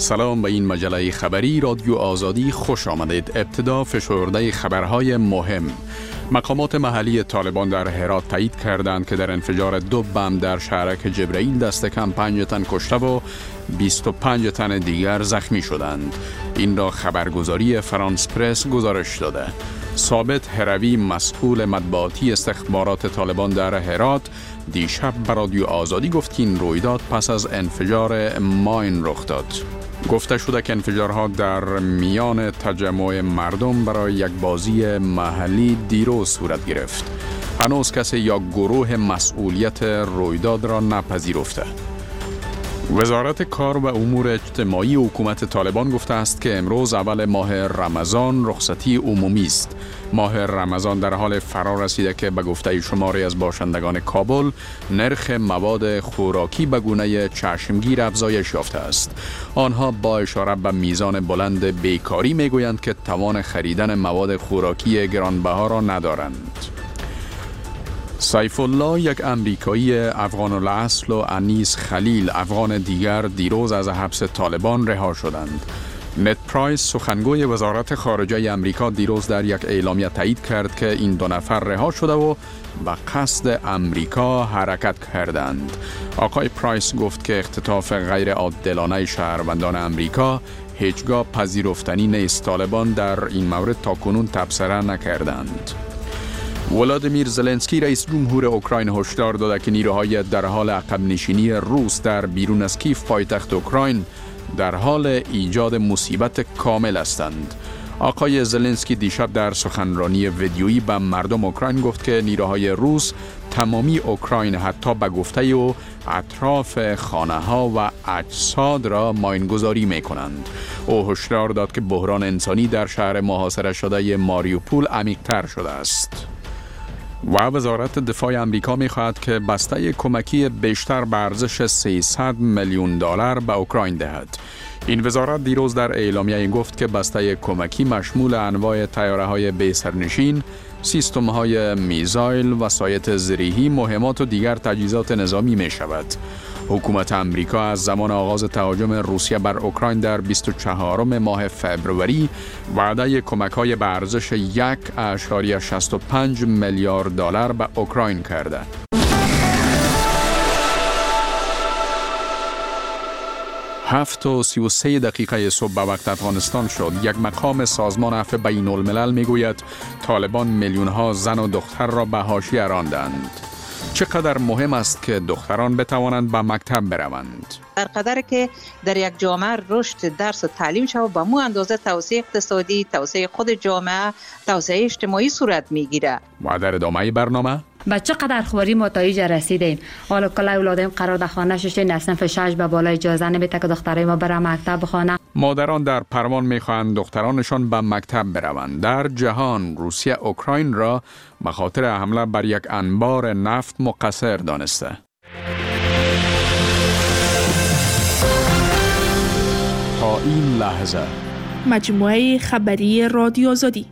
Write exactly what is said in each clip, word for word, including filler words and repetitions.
سلام به این مجله خبری رادیو آزادی خوش آمدید. ابتدا فشرده خبرهای مهم. مقامات محلی طالبان در هرات تایید کردند که در انفجار دو بم در شهرک جبرئیل دست کم پنج تن کشته و بیست و پنج تن دیگر زخمی شدند. این را خبرگزاری فرانس پرس گزارش داده. ثابت هروی مسئول مطبوعاتی استخبارات طالبان در هرات دیشب به رادیو آزادی گفت که این رویداد پس از انفجار ماین رخ داد. گفته شده که انفجارها در میان تجمع مردم برای یک بازی محلی دیروز صورت گرفت. هنوز کسی یا گروه مسئولیت رویداد را نپذیرفته. وزارت کار و امور اجتماعی حکومت طالبان گفته است که امروز اول ماه رمضان رخصتی عمومی است. ماه رمضان در حال فرا رسیده که به گفته شماری از باشندگان کابل نرخ مواد خوراکی به گونه چشمگیر افزایش یافته است. آنها با اشاره به میزان بلند بیکاری میگویند که توان خریدن مواد خوراکی گرانبها را ندارند. سیف الله، یک امریکایی افغان الاصل، و انیس خلیل، افغان دیگر، دیروز از حبس طالبان رها شدند. نت پرایس، سخنگوی وزارت خارجه امریکا، دیروز در یک اعلامیه تایید کرد که این دو نفر رها شده و به قصد امریکا حرکت کردند. آقای پرایس گفت که اختطاف غیر عادلانه شهروندان امریکا هیچگاه پذیرفتنی نیست. طالبان در این مورد تاکنون تبصره نکردند. ولادیمیر زلنسکی، رئیس جمهور اوکراین، هشدار داده که نیروهای در حال عقب نشینی روس در بیرون از کیف، پایتخت اوکراین، در حال ایجاد مصیبت کامل هستند. آقای زلنسکی دیشب در سخنرانی ویدیویی به مردم اوکراین گفت که نیروهای روس تمامی اوکراین حتی به گفته و اطراف خانه ها و اجساد را ماینگذاری می کنند. او هشدار داد که بحران انسانی در شهر محاصره شده ماریوپول عمیق‌تر شده است. و وزارت دفاع امریکا می خواهد که بسته کمکی بیشتر به ارزش سیصد میلیون دلار به اوکراین دهد. این وزارت دیروز در اعلامیه گفت که بسته کمکی مشمول انواع طیاره‌های بی سرنشین، سیستم‌های میزایل، وسایط زرهی، مهمات و دیگر تجهیزات نظامی می شود. حکومت امریکا از زمان آغاز تهاجم روسیه بر اوکراین در بیست و چهارم ماه فوریه وعده کمک‌های به ارزش یک ممیز شصت و پنج میلیارد دلار به اوکراین کرده. هفت و سی و سه دقیقه صبح به وقت افغانستان شد. یک مقام سازمان عفو بین الملل میگوید طالبان میلیون‌ها زن و دختر را به حاشیه راندند. چقدر مهم است که دختران بتوانند به مکتب بروند؟ در قدر که در یک جامعه رشد درس و تعلیم شود، با مو اندازه توسعه اقتصادی، توسعه خود جامعه، توسعه اجتماعی صورت میگیره. و در ادامه برنامه با چقدر خواری نتایج رسیدیم. حالا کله اولادیم قرار در خانه شش نصف شش به بالا اجازه نمیده که دخترای ما برن مکتب بخوانن. مادران در پروان میخواهند دخترانشان به مکتب بروند. در جهان روسیه اوکراین را به خاطر حمله بر یک انبار نفت مقصر دانسته. تا این لحظه مجموعه خبری رادیو آزادی.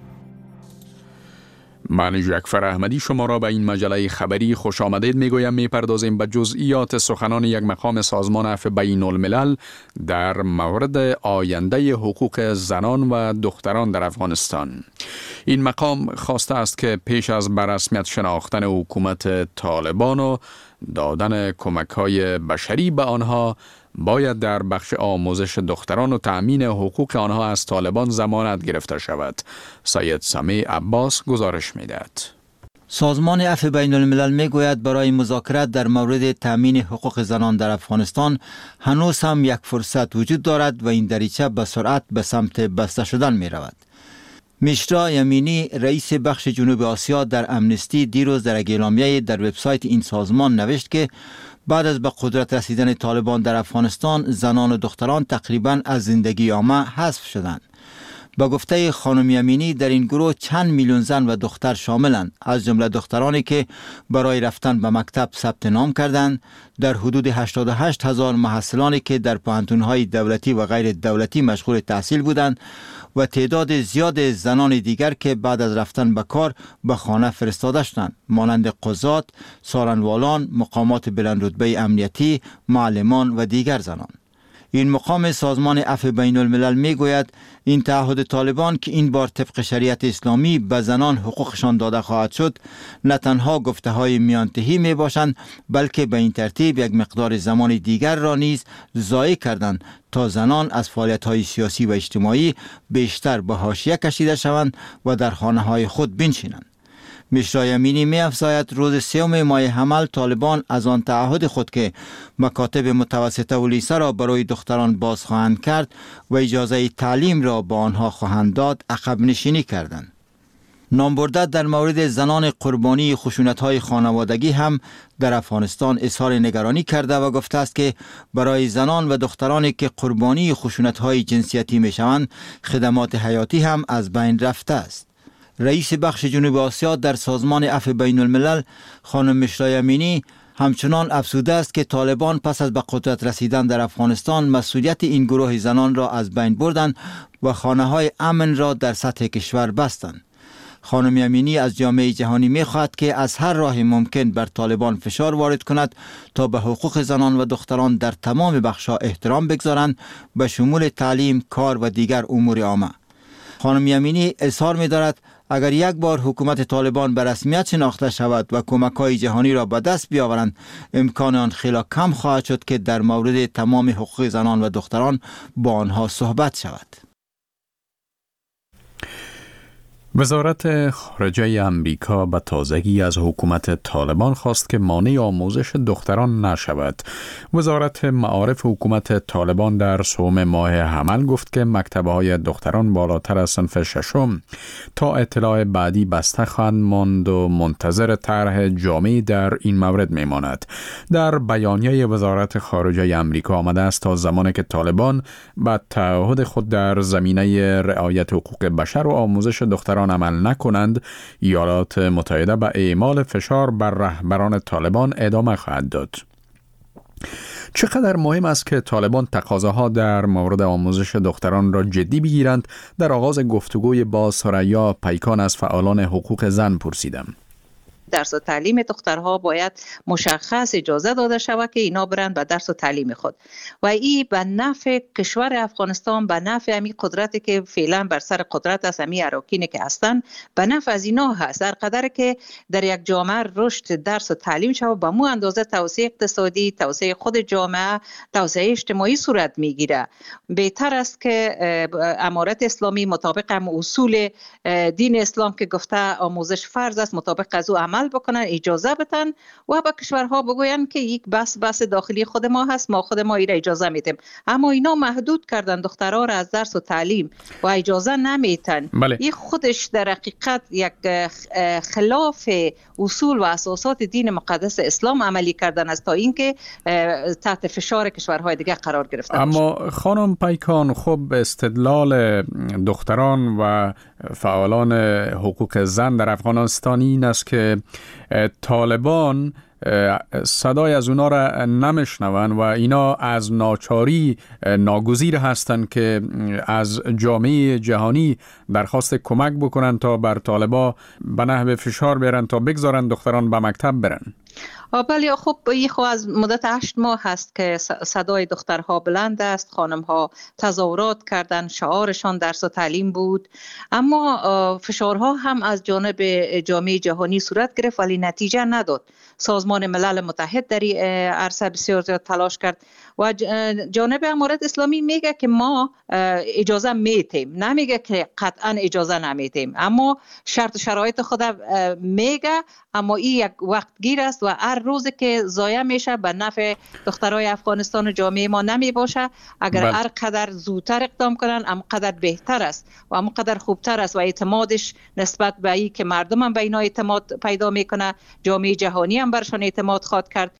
من جعفر احمدی شما را به این مجله خبری خوش آمدید میگویم. میپردازیم به جزئیات سخنان یک مقام سازمان عفو بین الملل در مورد آینده حقوق زنان و دختران در افغانستان. این مقام خواسته است که پیش از به رسمیت شناختن حکومت طالبان و دادن کمک‌های بشری به آنها، باید در بخش آموزش دختران و تأمین حقوق آنها از طالبان ضمانت گرفته شود. سید سمیع عباس گزارش می‌دهد. سازمان عفو بین الملل می گوید برای مذاکرات در مورد تأمین حقوق زنان در افغانستان هنوز هم یک فرصت وجود دارد و این دریچه به سرعت به سمت بسته شدن می رود. میشرا یمینی، رئیس بخش جنوب آسیا در امنستی، دیروز در اعلامیه در وبسایت این سازمان نوشت که بعد از به قدرت رسیدن طالبان در افغانستان، زنان و دختران تقریباً از زندگی عامه حذف شدند. با گفته خانم یمینی، در این گروه چند میلیون زن و دختر شاملند، از جمله دخترانی که برای رفتن به مکتب ثبت نام کردند. در حدود هشتاد و هشت هزار محصلانی که در پوهنتون‌های دولتی و غیر دولتی مشغول تحصیل بودند و تعداد زیاد زنان دیگر که بعد از رفتن به کار به خانه فرستاده شدند، مانند قضات، سارنوالان، مقامات بلند رتبه امنیتی، معلمان و دیگر زنان. این مقام سازمان عفو بین الملل می گوید این تعهد طالبان که این بار طبق شریعت اسلامی به زنان حقوقشان داده خواهد شد نه تنها گفته های میانتهی می باشند بلکه به این ترتیب یک مقدار زمان دیگر را نیز ضایع کردند تا زنان از فعالیت های سیاسی و اجتماعی بیشتر به حاشیه کشیده شوند و در خانه های خود بنشینند. مشرا یمینی می افزاید روز سوم ماه حمل طالبان از آن تعهد خود که مکاتب متوسطه و لیسه را برای دختران باز خواهند کرد و اجازه تعلیم را با آنها خواهند داد عقب نشینی کردند. نامبرده در مورد زنان قربانی خشونت‌های خانوادگی هم در افغانستان اظهار نگرانی کرده و گفته است که برای زنان و دخترانی که قربانی خشونت‌های جنسیتی می‌شوند خدمات حیاتی هم از بین رفته است. رئیس بخش جنوب آسیا در سازمان عفو بین الملل خانم مشرا یمینی همچنان افسوده است که طالبان پس از به قدرت رسیدن در افغانستان مسئولیت این گروه زنان را از بین بردند و خانه‌های امن را در سطح کشور بستند. خانم یمینی از جامعه جهانی می‌خواهد که از هر راه ممکن بر طالبان فشار وارد کند تا به حقوق زنان و دختران در تمام بخش‌ها احترام بگذارند به شمول تعلیم، کار و دیگر امور عامه. خانم یمینی اظهار می‌دارد اگر یک بار حکومت طالبان به رسمیت شناخته شود و کمک‌های جهانی را به دست بیاورند امکان آن خیلی کم خواهد شد که در مورد تمام حقوق زنان و دختران با آنها صحبت شود. وزارت خارجه امریکا به تازگی از حکومت طالبان خواست که مانع آموزش دختران نشود. وزارت معارف حکومت طالبان در سوم ماه حمل گفت که مکتب‌های دختران بالاتر از صنف ششم تا اطلاع بعدی بسته خواهند ماند و منتظر طرح جامعی در این مورد میماند. در بیانیه وزارت خارجه امریکا آمده است تا زمانی که طالبان به تعهد خود در زمینه رعایت حقوق بشر و آموزش دختران عمل نکنند، ایالات متحده به اعمال فشار بر رهبران طالبان ادامه خواهد داد. چقدر مهم است که طالبان تقاضاها در مورد آموزش دختران را جدی بگیرند؟ در آغاز گفتگوی با ثریا پیکان از فعالان حقوق زن پرسیدم. درس و تعلیم دخترها باید مشخص اجازه داده شود که اینا برند به درس و تعلیم خود و این به نفع کشور افغانستان، به نفع امی قدرتی که فعلا بر سر قدرت است، امی اراکینی که هستن، به نفع از اینا هست. در قدر که در یک جامعه رشد درس و تعلیم شود به مو اندازه توسعه اقتصادی، توسعه خود جامعه، توسعه اجتماعی صورت میگیره. بهتر است که امارت اسلامی مطابق هم اصول دین اسلام که گفته آموزش فرض است مطابق از او عمل بکنن، اجازه بدن و به کشورها بگوین که یک بس بس داخلی خود ما هست، ما خود ما ایره اجازه میدیم. اما اینا محدود کردن دخترها را از درس و تعلیم و اجازه نمیتن. بله. این خودش در حقیقت یک خلاف اصول و اساسات دین مقدس اسلام عملی کردن است تا اینکه تحت فشار کشورهای دیگه قرار گرفته باشه. اما خانم پیکان، خب استدلال دختران و فعالان حقوق زن در افغانستان این است که طالبان صدای از اونا را نمیشنون و اینا از ناچاری ناگزیر هستند که از جامعه جهانی درخواست کمک بکنن تا بر طالبا به نحو فشار بیارن تا بگذارن دختران به مکتب برن. بله، خب این خو از مدت هشت ماه هست که صدای دخترها بلند است. خانمها تظاهرات کردن، شعارشان درس و تعلیم بود، اما فشارها هم از جانب جامعه جهانی صورت گرفت ولی نتیجه نداد. سازمان ملل متحد در این عرصه بسیار زیاد تلاش کرد و جانب امارت اسلامی میگه که ما اجازه میتیم، نمیگه که قطعا اجازه نمیتیم، اما شرط و شرایط خود میگه. اما این یک وقت گیر است و هر روز که ضایع میشه به نفع دخترای افغانستان و جامعه ما نمی باشه. اگر هر قدر زودتر اقدام کنن هم قدر بهتر است و هم قدر خوبتر است و اعتمادش نسبت به این که مردم هم به اینا اعتماد پیدا میکنه، جامعه جهانی هم برشان اعتماد خواهد کرد.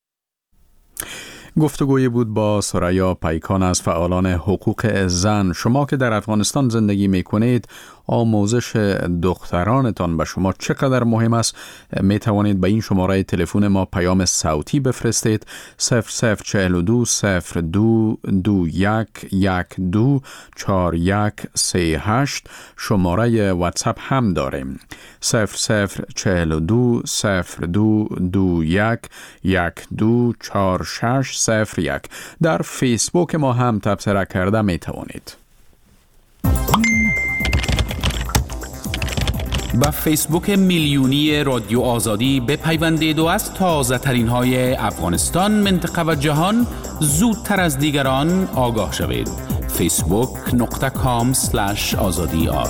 گفتگوی بود با ثریا پیکان از فعالان حقوق زن. شما که در افغانستان زندگی میکنید، آموزش دخترانتان به شما چقدر مهم است، می توانید به این شماره تلفن ما پیام صوتی بفرستید. صفر صفر چهل دو صفر دو دو یک یک دو چهار یک سه هشت. شماره واتساپ هم داریم. صفر صفر چهل دو صفر دو دو یک یک دو چهار شش صفر یک. در فیسبوک ما هم تبصره کرده می توانید. با فیسبوک میلیونی رادیو آزادی بپیوندید و از تازه ترین های افغانستان، منطقه و جهان زودتر از دیگران آگاه شوید. فیسبوک نقطه کام سلش آزادی آر.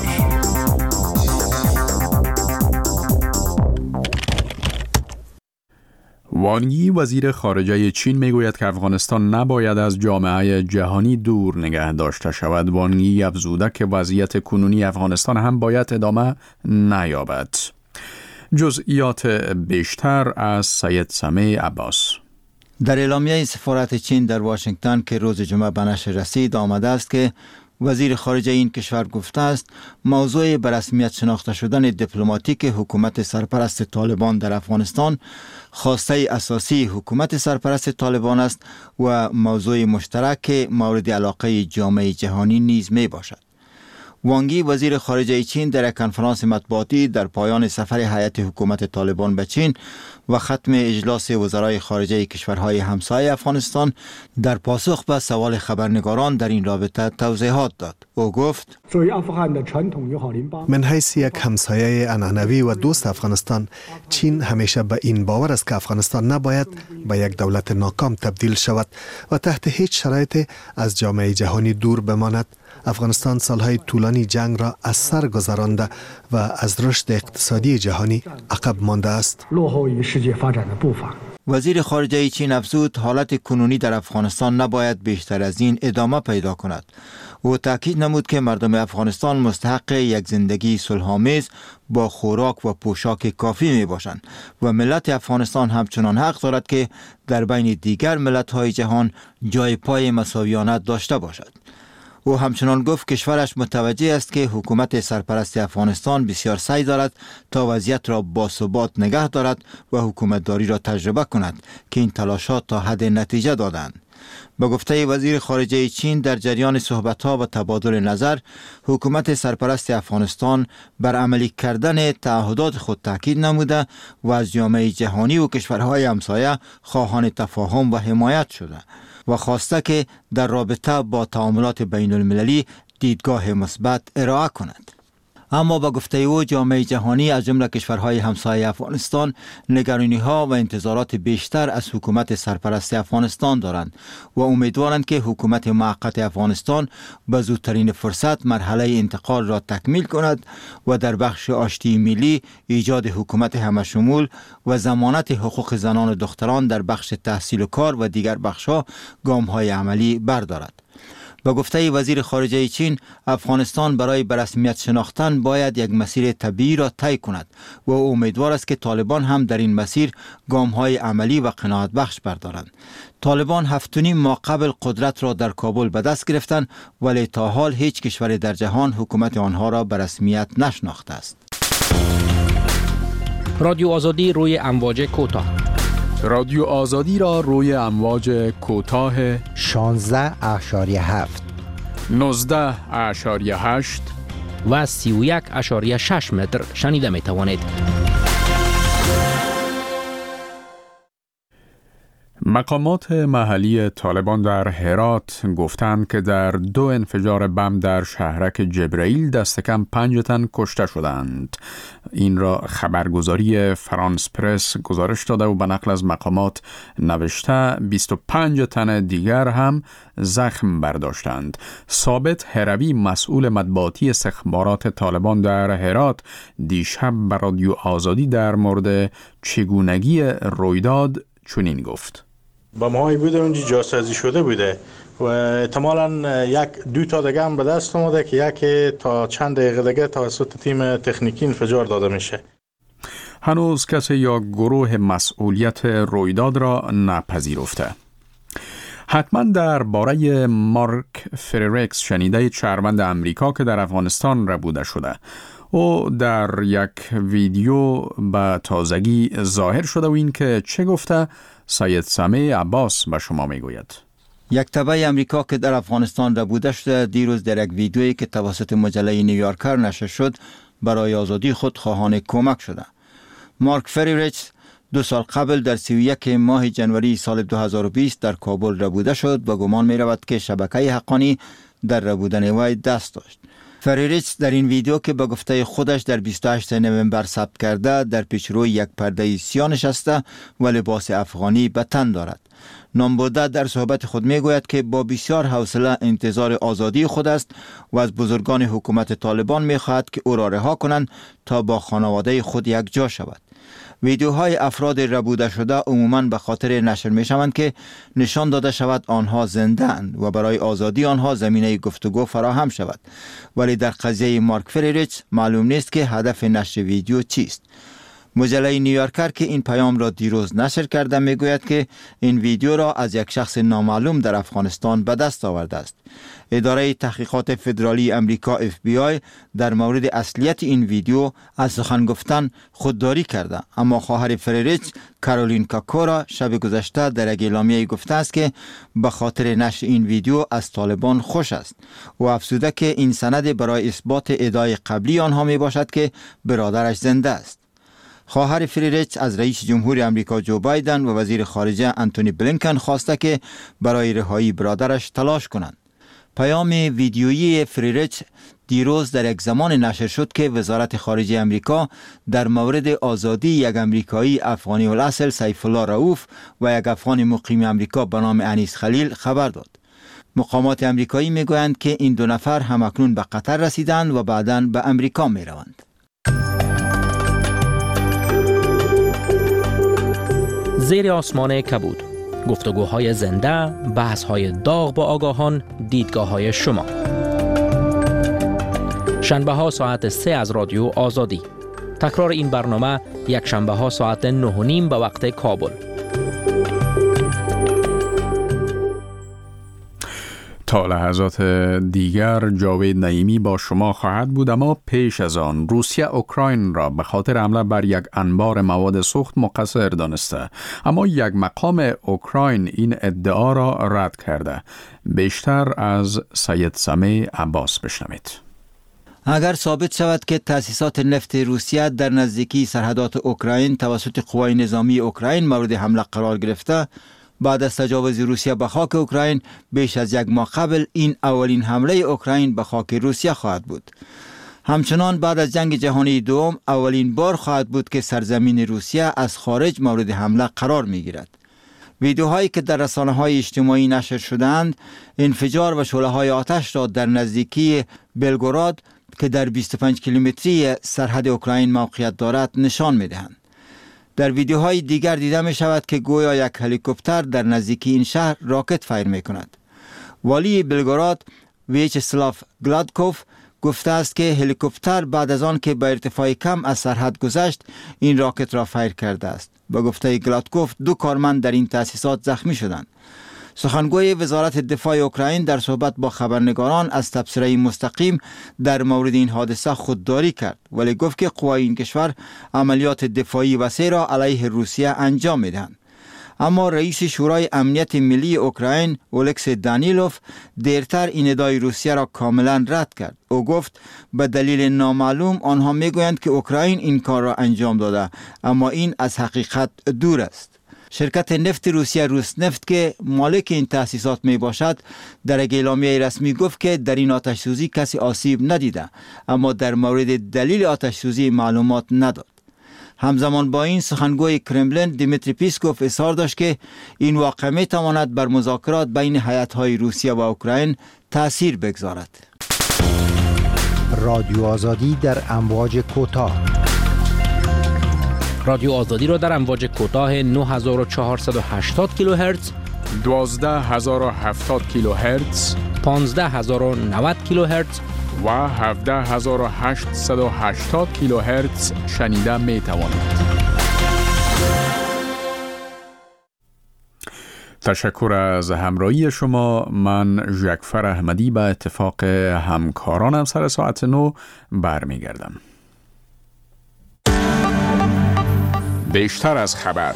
وان یی وزیر خارجه چین میگوید که افغانستان نباید از جامعه جهانی دور نگه داشته شود. وان یی افزوده که وضعیت کنونی افغانستان هم باید ادامه نیابد. جزئیات بیشتر از سید سمیع عباس. در اعلامیه سفارت چین در واشنگتن که روز جمعه به نشر رسید آمده است که وزیر خارجه این کشور گفته است موضوع به رسمیت شناخته شدن دیپلماتیک حکومت سرپرست طالبان در افغانستان خواسته اساسی حکومت سرپرست طالبان است و موضوع مشترک مورد علاقه جامعه جهانی نیز می باشد. وان یی وزیر خارجه چین در یک کنفرانس مطبوعاتی در پایان سفر هیئت حکومت طالبان به چین و ختم اجلاس وزرای خارجه کشورهای همسایه افغانستان در پاسخ به سوال خبرنگاران در این رابطه توضیحات داد. او گفت: من حیث یک همسایه عنعنوی و دوست افغانستان، چین همیشه به این باور است که افغانستان نباید به یک دولت ناکام تبدیل شود و تحت هیچ شرایطی از جامعه جهانی دور بماند. افغانستان سالهای طولانی جنگ را از سر گذرانده و از رشد اقتصادی جهانی عقب مانده است. وزیر خارجه چین افزود حالت کنونی در افغانستان نباید بیشتر از این ادامه پیدا کند. او تاکید نمود که مردم افغانستان مستحق یک زندگی صلح‌آمیز با خوراک و پوشاک کافی می باشند و ملت افغانستان همچنان حق دارد که در بین دیگر ملت‌های جهان جای پای مساویانه داشته باشد. او همچنان گفت کشورش متوجه است که حکومت سرپرست افغانستان بسیار سعی دارد تا وضعیت را باثبات نگه دارد و حکومتداری را تجربه کند که این تلاشات تا حد نتیجه دادند. به گفته وزیر خارجه چین در جریان صحبت‌ها و تبادل نظر، حکومت سرپرست افغانستان بر عملی کردن تعهدات خود تاکید نموده و از جامعه جهانی و کشورهای همسایه خواهان تفاهم و حمایت شده و خواسته که در رابطه با تعاملات بین المللی دیدگاه مثبت ارائه کند. اما با گفته او جامعه جهانی از جمله کشورهای همسایه افغانستان نگرانی‌ها و انتظارات بیشتر از حکومت سرپرست افغانستان دارند و امیدوارند که حکومت موقت افغانستان به زودترین فرصت مرحله انتقال را تکمیل کند و در بخش آشتی ملی ایجاد حکومت همشمول و ضمانت حقوق زنان و دختران در بخش تحصیل و کار و دیگر بخش‌ها گام‌های عملی بردارد. با گفته وزیر خارجه چین، افغانستان برای به رسمیت شناختن باید یک مسیر طبیعی را طی کند و امیدوار است که طالبان هم در این مسیر گام‌های عملی و قناعت بخش بردارند. طالبان هفت و نیم ماه قبل قدرت را در کابل به دست گرفتند ولی تا حال هیچ کشور در جهان حکومت آنها را به رسمیت نشناخته است. رادیو آزادی روی امواج کوتاه. رادیو آزادی را روی امواج کوتاه شانزده اشاریه هفت، نوزده اشاریه هشت و سی و یک اشاریه شش متر شنیده می توانید. مقامات محلی طالبان در هرات گفتند که در دو انفجار بم در شهرک جبرائیل دست کم پنج تن کشته شدند. این را خبرگزاری فرانس پرس گزارش داده و به نقل از مقامات نوشته بیست و پنج تن دیگر هم زخم برداشتند. ثابت هروی مسئول مطبوعاتی استخبارات طالبان در هرات دیشب به رادیو آزادی در مورد چگونگی رویداد چنین گفت: بم‌هایی بوده اونجا جاسازی شده بوده و احتمالاً یک دو تا دیگه هم به دست اومده که یکی تا چند دقیقه دیگه توسط تیم تکنیکی انفجار داده میشه. هنوز کسی یا گروه مسئولیت رویداد را نپذیرفته. حتما در باره مارک فریرکس شنیده شهروند امریکا که در افغانستان ربوده شده. او در یک ویدیو به تازگی ظاهر شده و این که چه گفته سید سمیع عباس به شما میگوید. یک تبع امریکا که در افغانستان ربوده شده دیروز در یک ویدیویی که توسط مجله نیویورکر نشر شد برای آزادی خود خواهان کمک شده. مارک فریرکس دو سال قبل در سی و یک ماه جنوری سال دو هزار و بیست در کابل ربوده شد و گمان می رود که شبکه حقانی در ربودن وی دست داشت. فریرکس در این ویدیو که به گفته خودش در بیست و هشتم نوامبر ثبت کرده در پیشروی یک پرده سیاه نشسته و لباس افغانی به تن دارد. نامبرده در صحبت خود می گوید که با بسیار حوصله انتظار آزادی خود است و از بزرگان حکومت طالبان می خواهد که او را رها کنند تا با خانواده خود یک جا شود. ویدیوهای افراد ربوده شده عموماً به خاطر نشر می شوند که نشان داده شود آنها زنده اند و برای آزادی آنها زمینه گفتگو فراهم شود. ولی در قضیه مارک فریرکس معلوم نیست که هدف نشر ویدیو چیست. مجله نیویورکر که این پیام را دیروز نشر کرده می گوید که این ویدیو را از یک شخص نامعلوم در افغانستان به دست آورده است. اداره تحقیقات فدرالی امریکا اف بی آی در مورد اصلیت این ویدیو از سخن گفتن خودداری کرده، اما خواهر فریرکس کارولین کاکورا شب گذشته در یک اعلامیه گفته است که به خاطر نشر این ویدیو از طالبان خوش است و افزوده که این سند برای اثبات ادعای قبلی آنها می باشد که برادرش زنده است. خواهر فریرکس از رئیس جمهور امریکا جو بایدن و وزیر خارجه انتونی بلینکن خواسته که برای رهایی برادرش تلاش کنند. پیام ویدیویی فریرکس دیروز در یک زمان نشر شد که وزارت خارجه امریکا در مورد آزادی یک امریکایی افغانی الاصل سیف الله رؤوف و یک افغان مقیم امریکا به نام انیس خلیل خبر داد. مقامات امریکایی میگویند که این دو نفر همکنون به قطر رسیدند و بعداً به امریکا میروند. زیر آسمان کبود، گفتگوهای زنده، بحث‌های داغ با آگاهان، دیدگاه‌های شما. شنبه ها ساعت سه از رادیو آزادی. تکرار این برنامه یک شنبه ها ساعت نه و نیم به وقت کابل. تا لحظات دیگر جاوید نعیمی با شما خواهد بود، اما پیش از آن روسیه اوکراین را به خاطر حمله بر یک انبار مواد سوخت مقصر دانسته، اما یک مقام اوکراین این ادعا را رد کرده. بیشتر از سید سمیع عباس بشنوید. اگر ثابت شود که تأسیسات نفت روسیه در نزدیکی سرحدات اوکراین توسط قوای نظامی اوکراین مورد حمله قرار گرفته، بعد از تجاوز روسیه به خاک اوکراین بیش از یک ماه قبل این اولین حمله اوکراین به خاک روسیه خواهد بود. همچنان بعد از جنگ جهانی دوم اولین بار خواهد بود که سرزمین روسیه از خارج مورد حمله قرار می گیرد. ویدیوهایی که در رسانه‌های اجتماعی نشر شدند انفجار و شعله‌های آتش را در نزدیکی بلگوراد که در بیست و پنج کیلومتری سرحد اوکراین موقعیت دارد نشان می دهند. در ویدیوهای دیگر دیده می شود که گویا یک هلیکوپتر در نزدیکی این شهر راکت فایر می کند. والی بلگوراد ویچسلاف گلادکوف گفته است که هلیکوپتر بعد از آن که به ارتفاع کم از سرحد گذشت این راکت را فایر کرده است. با گفته گلادکوف دو کارمند در این تأسیسات زخمی شدند. سخنگوی وزارت دفاع اوکراین در صحبت با خبرنگاران از تبصره مستقیم در مورد این حادثه خودداری کرد، ولی گفت که قوای این کشور عملیات دفاعی وسیع را علیه روسیه انجام میدهند. اما رئیس شورای امنیت ملی اوکراین اولکس دانیلوف دیرتر این ادعای روسیه را کاملا رد کرد. او گفت به دلیل نامعلوم آنها میگویند که اوکراین این کار را انجام داده، اما این از حقیقت دور است. شرکت نفت روسیه روسنفت که مالک این تأسیسات می باشد در یک اعلامیه رسمی گفت که در این آتش سوزی کسی آسیب ندیده، اما در مورد دلیل آتش سوزی معلومات نداد. همزمان با این سخنگوی کرملین دیمیتری پیسکوف اظهار داشت که این واقعه می تواند بر مذاکرات بین هیئت‌های روسیه و اوکراین تأثیر بگذارد. رادیو آزادی در امواج کوتاه. رادیو آزادی را در امواج کوتاه نه هزار و چهارصد و هشتاد کیلوهرتز، دوازده هزار و هفتاد کیلوهرتز، پانزده هزار و نود کیلوهرتز و هفده هزار و هشتصد و هشتاد کیلوهرتز شنیده می توانید. تشکر از همراهی شما. من ژکفر احمدی به اتفاق همکارانم سر ساعت نو برمیگردم. بیشتر از خبر.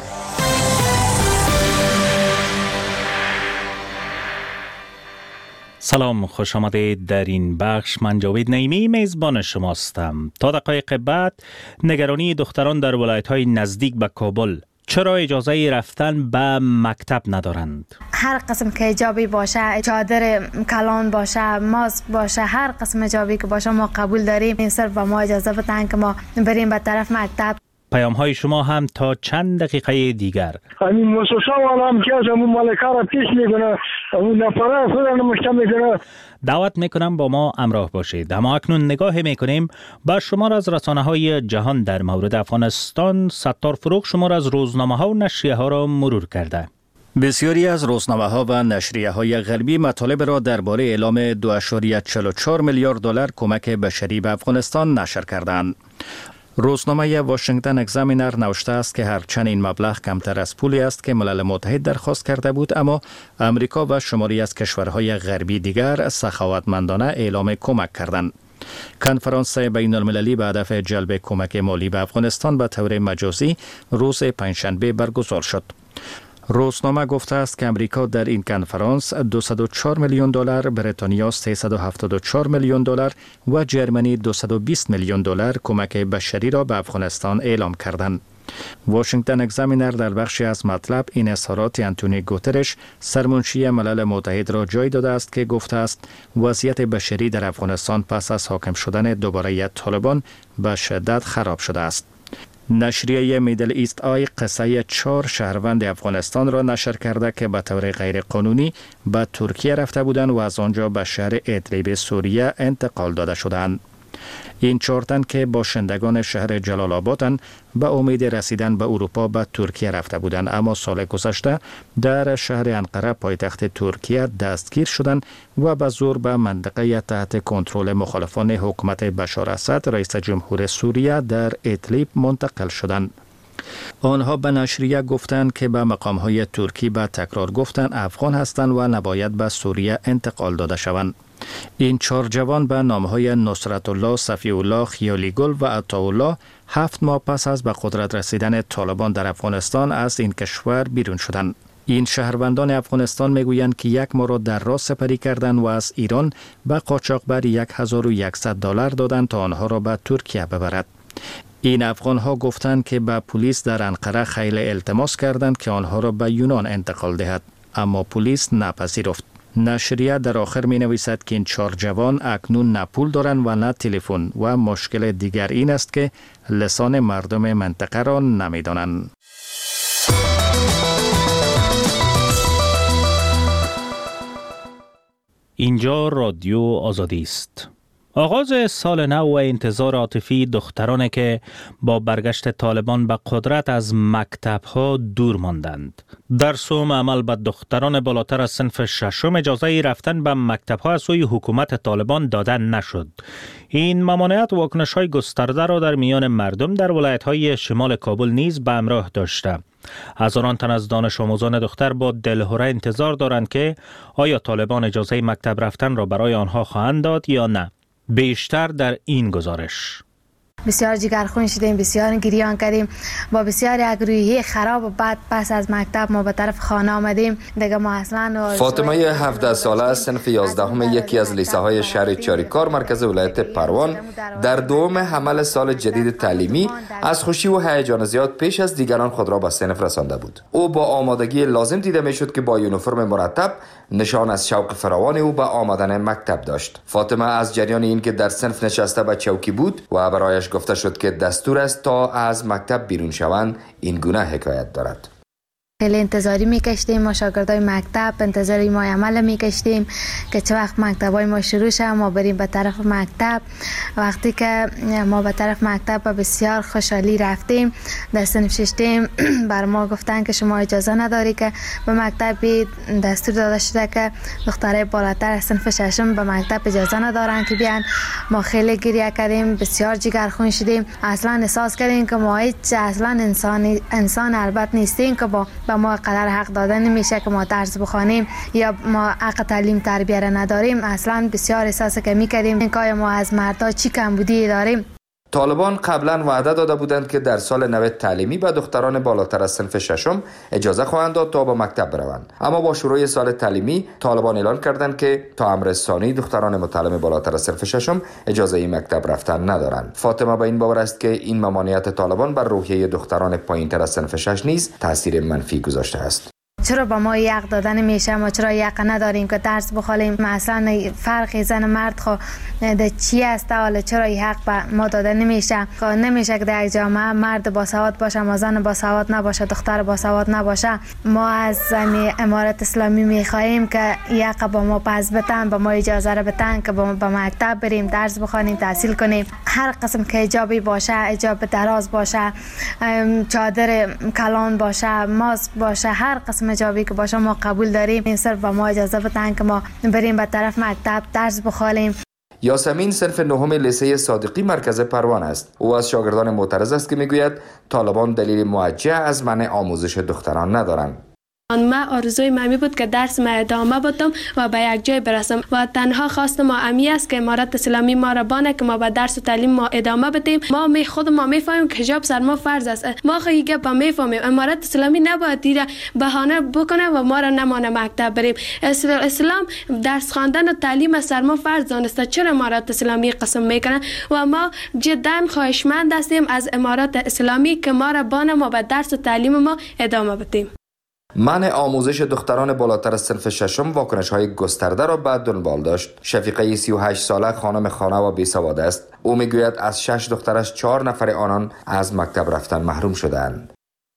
سلام، خوش آمدید در این بخش. من جاوید نعیمی میزبان شماستم. تا دقایق بعد نگرانی دختران در ولایت‌های نزدیک به کابل. چرا اجازه رفتن به مکتب ندارند؟ هر قسم که حجابی باشه، چادر کلان باشه، ماسک باشه، هر قسم حجابی که باشه ما قبول داریم. این صرف به ما اجازه بدن که ما بریم به طرف مکتب. پیام های شما هم تا چند دقیقه دیگر. همین مؤسسه والا هم که از همون مالکا را پیش میکنه، همون نفره خودم مشتم میکنه. دعوت میکنم با ما همراه باشید. اما اکنون نگاه میکنیم با شمار از رسانه های جهان در مورد افغانستان. ستار فروغ شمار از روزنامه ها و نشریه ها را مرور کرده. بسیاری از روزنامه ها و نشریه های غربی مطالب را درباره اعلام دو ممیز چهل و چهار میلیارد دلار کمک بشری به افغانستان نشر کردند. روزنامه واشنگتن اگزامینر نوشته است که هرچند این مبلغ کمتر از پولی است که ملل متحد درخواست کرده بود، اما امریکا و شماری از کشورهای غربی دیگر سخاوتمندانه اعلام کمک کردند. کنفرانس بین المللی به هدف جلب کمک مالی به افغانستان به طور مجازی روز پنجشنبه برگزار شد. روزنامه گفته است که امریکا در این کنفرانس دویست و چهار میلیون دلار، بریتانیا سیصد و هفتاد و چهار میلیون دلار و جرمنی دویست و بیست میلیون دلار کمک بشری را به افغانستان اعلام کردند. واشنگتن اگزامینر در بخشی از مطلب این اظهارات انتونی گوترش سرمنشی ملل متحد را جای داده است که گفته است وضعیت بشری در افغانستان پس از حاکم شدن دوباره طالبان به شدت خراب شده است. نشریه میدل ایست آی قصه چهار شهروند افغانستان را نشر کرده که به طور غیر قانونی به ترکیه رفته بودند و از آنجا به شهر ادلیب سوریه انتقال داده شدند. این چهار تن که باشندگان شهر جلال آبادند به امید رسیدن به اروپا به ترکیه رفته بودند، اما سال گذشته در شهر انقره پایتخت ترکیه دستگیر شدند و به زور به منطقه تحت کنترل مخالفان حکومت بشار اسد رئیس جمهور سوریه در ادلیب منتقل شدند. آنها به نشریه گفتند که به مقامهای ترکی به تکرار گفتند افغان هستند و نباید به سوریه انتقال داده شوند. این چهار جوان به نامهای نصرت الله، صفی الله، خیالی گل و عطاالله هفت ماه پس از به قدرت رسیدن طالبان در افغانستان از این کشور بیرون شدند. این شهروندان افغانستان میگویند که یک ماه را در راه سپری کردند و از ایران به قاچاقبر یک هزار و صد دلار دادند تا آنها را به ترکیه ببرد. این افغان ها گفتند که به پلیس در انقره خیلی التماس کردند که آنها را به یونان انتقال دهد، اما پلیس نپذیرفت. نشریه در آخر می نویسد که این چهار جوان اکنون نه پول دارند و نه تلفن و مشکل دیگر این است که لسان مردم منطقه را نمی دانند. اینجا رادیو آزادی است. آغاز سال نو و انتظار عاطفی دخترانی که با برگشت طالبان به قدرت از مکتب‌ها دور ماندند. درس و عمل به دختران بالاتر از صنف ششم اجازه رفتن به مکتب‌ها از سوی حکومت طالبان داده نشد. این ممانعت واکنش‌های گسترده را در میان مردم در ولایت‌های شمال کابل نیز به همراه داشته. هزاران تن از دانش آموزان دختر با دلهره انتظار دارند که آیا طالبان اجازه مکتب رفتن را برای آنها خواهند داد یا نه. بیشتر در این گزارش. بسیار جگرخون شدیم، بسیار گریان کردیم، با بسیار یک روحیه خراب و بعد پس از مکتب ما به طرف خانه آمدیم. دیگه ما اصلا فاطمه هفده ساله از صنف یازدهم یکی از لیسه های شهر چاریکار مرکز ولایت پروان در دوم حمل سال جدید تعلیمی از خوشی و هیجان زیاد پیش از دیگران خود را به صنف رسانده بود. او با آمادگی لازم دیده میشد که با یونیفرم مرتب نشان از شوق فراوان او به آمدن مکتب داشت. فاطمه از جریان این که در صنف نشسته به چوکی بود و برایش گفته شد که دستور است تا از مکتب بیرون شوند این گونه حکایت دارد. خیلی انتظاری میکشتیم، ما شاگردای مکتب انتظاری ما عمل میکشتیم که چه وقت مکتبای ما شروع شه ما بریم به طرف مکتب. وقتی که ما به طرف مکتب با بسیار خوشحالی رفتیم، در صنف ششم بر ما گفتن که شما اجازه نداری که به مکتب بید. دستور داده شده که دخترای بالاتر از صنف ششم به مکتب اجازه ندارن که بیان. ما خیلی گریه کردیم، بسیار جگرخون شدیم، اصلا احساس کردیم که ما هیچ اصلا انسانی انسان البته نیستیم که با به ما قدر حق داده نمیشه که ما درس بخوانیم یا ما حق تعلیم تربیه را نداریم. اصلا بسیار احساس کمی کردیم اینکه ما از مردا چی کمبودی داریم. طالبان قبلا وعده داده بودند که در سال نو تعلیمی به دختران بالاتر از صنف ششم اجازه خواهند داد تا به مکتب بروند، اما با شروع سال تعلیمی طالبان اعلان کردند که تا امر ثانی دختران متعلم بالاتر از صنف ششم اجازه مکتب رفتن ندارند. فاطمه به این باور است که این ممانعت طالبان بر روحیه دختران پایینتر از صنف شش نیز تاثیر منفی گذاشته است. چرا با ما یک داده نمیشه؟ ما چرا یک نداریم که درس بخوانیم؟ مثلا فرق زن مرد خو ده چی است؟ حالا چرا این حق به ما داده نمیشه؟ نمیشه که در یک جامعه مرد با سواد باشه ما زن با سواد نباشه، دختر با سواد نباشه. ما از امارت اسلامی میخواهیم که یک با ما پس بتن، با ما اجازه را بتن که با ما به مکتب بریم، درس بخوانیم، تحصیل کنیم. هر قسم که حجابی باشه، حجاب دراز باشه، چادر کلان باشه، ماسک باشه، هر قسم حجابی که باشه ما قبول داریم. این صرف با ما اجازه بدن که ما بریم به طرف مکتب درس بخوانیم. یاسمین صنف نهم لیسه صادقی مرکز پروان است. او از شاگردان معترض است که میگوید طالبان دلیل موجه از منع آموزش دختران ندارند. من آرزوی ممی بود که درس ما ادامه بدم و به یک جای برسم و تنها خواست ما امی است که امارت اسلامی ما را بانه که ما به درس و تعلیم ما ادامه بدیم. ما می خود ما میفهمیم که حجاب سر ما فرض است. ما خیلی گپ میفهمیم امارت اسلامی نباید دیره بهانه بکنه و ما را نمانه مکتب بریم. اسلام درس خواندن و تعلیم سر ما فرض دانسته، چرا امارت اسلامی قسم میکنه؟ و ما جدا خواهشمند هستیم از امارت اسلامی که ما را بانه ما به درس و تعلیم ما ادامه بدیم. منع آموزش دختران بالاتر از صنف ششم واکنش‌های گسترده را به دنبال داشت. شفیقه سی و هشت ساله خانم خانه و بیسواد است. او میگوید از شش دخترش چهار نفر آنان از مکتب رفتن محروم شدند.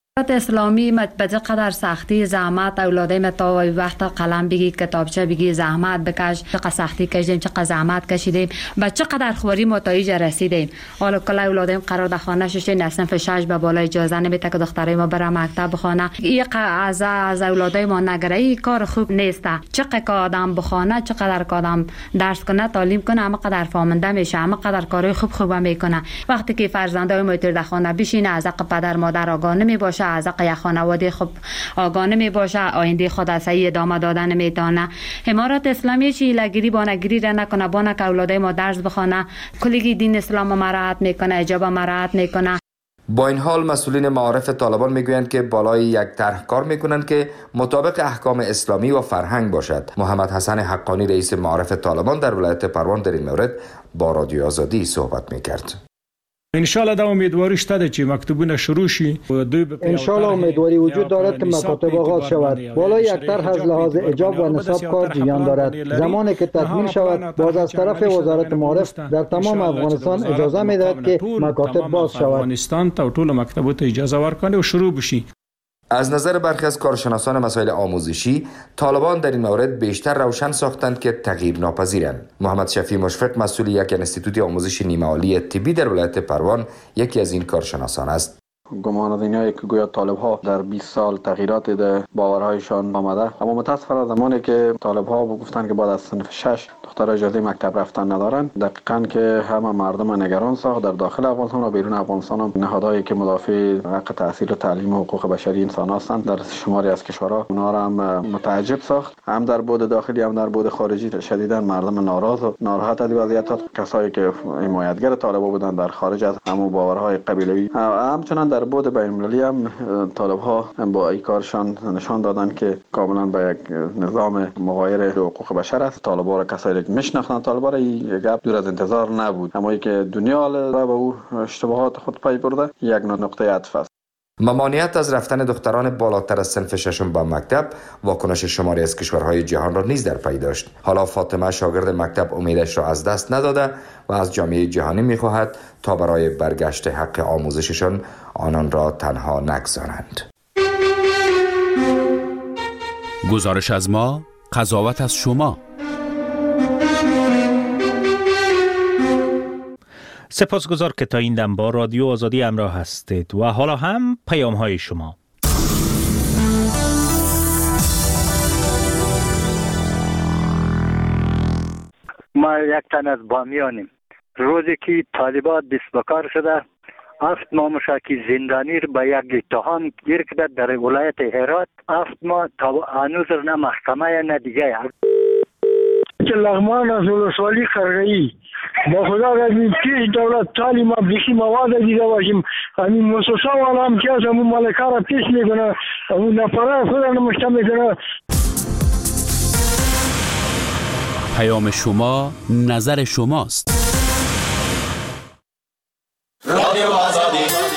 اسلامی به قدر سختی زحمت اولادای متا و وقت قلم بگی کتابچه بگی زحمت بکش، چقدر سختی کشیدیم، چقدر زحمت کشیدیم، به چقدر خوری نتایج رسیدیم. حالا کلا اولادایم قرار در خانه شش نصف شش به بالا اجازه نمیده که دخترای ما بره مکتب بخونه. این از از اولادای ما نگره کار خوب نیست. چقدر که آدم بخونه، چقدر که آدم درس کنه، تعلیم کنه، اما قدر فهمنده میشه، اما قدر کارهای خوب خوب میکنه. وقتی که فرزندای ما در خانه بشینه از حق پدر مادر آگاه نمیباشه، از حق خانواده خب آگاه نمی باشه، آینده خود از صحیح ادامه دادن نمیتونه. امارت اسلامی چی لگیری بانگیری را نکنه، بانه که اولادای ما درس بخونه، کلیگی دین اسلام مراعات میکنه، حجاب مراعات میکنه. با این حال مسئولین معارف طالبان میگویند که بالای یک طرح کار میکنند که مطابق احکام اسلامی و فرهنگ باشد. محمد حسن حقانی رئیس معارف طالبان در ولایت پروان در این مورد با رادیو آزادی صحبت میکرد. ان شاء الله دا امیدواری شده چې مکتوبونه شروع شي. ان شاء الله امیدواری وجود دارد که مکاتب آغاز شود. بالا یک طرح از لحاظ حجاب و نصاب کار جریان دارد. زمانی که تکمیل شود باز از طرف وزارت معارف در تمام افغانستان اجازه میدهد که مکاتب باز شود. افغانستان ته ټول مکتبو ته اجازه ورکړي او شروع بشي. از نظر برخی از کارشناسان مسائل آموزشی، طالبان در این مورد بیشتر روشن ساختند که تغییر ناپذیرند. محمد شفیع مشفق مسئول یک انستیتوت آموزش نیمه‌عالی طبی در ولایت پروان یکی از این کارشناسان است. گمان دنیایی که گویا طالب ها در بیست سال تغییرات در باورهایشان آمده، اما متاسفانه زمانی که طالب ها گفتن که بعد از صنف شش دختر اجازه مکتب رفتن ندارن، دقیقاً که همه مردم نگران ساخت در داخل افغانستان و بیرون افغانستان هم نهادهایی که مدافع حق تحصیل و تعلیم و حقوق بشری انسان هستند در شماری از کشورها اونها را هم متعجب ساخت. هم در بود داخلی هم در بود خارجی شدیداً مردم ناراض و ناراحت از وضعیت، کسایی که حمایتگر طالبان بودند در خارج از همون باورهای قبیله‌ای، همچنین در بود بین‌المللی هم طالب ها با این کارشان نشان دادن که کاملا به یک نظام مغایر حقوق بشر است. طالبان را کسایی که میشناختند طالبان را این گپ دور از انتظار نبود، اما ای که دنیا را به او اشتباهات خود پی برده یک نقطه عطف است. ممانعت از رفتن دختران بالاتر از صنف ششم به مکتب واکنش شماری از کشورهای جهان را نیز در پی داشت. حالا فاطمه شاگرد مکتب امیدش را از دست نداده و از جامعه جهانی می‌خواهد تا برای برگشت حق آموزششان آنان را تنها نگذارند. گزارش از ما، قضاوت از شما. سپاسگزار که تا این دم با رادیو آزادی همراه هستید و حالا هم پیام های شما. ما یک تن از بامیانیم. روزی که طالبات دست به کار شده هفت ماه مشکی زندانی رو به یک اتهام گیر کرده در ولایت هرات. هفت ماه تا هنوز نه محکمه نه دیگه. که لغمان از ولسوالی قرغه‌ای با خدا را این پیش دولت تعلیم بخی مواد دیده باشیم. همین مؤسسه والا هم که از همون مالکه را پیش میکنه، همون نفره خود را نمشته میکنه. پیام شما نظر شماست. رادیو آزادی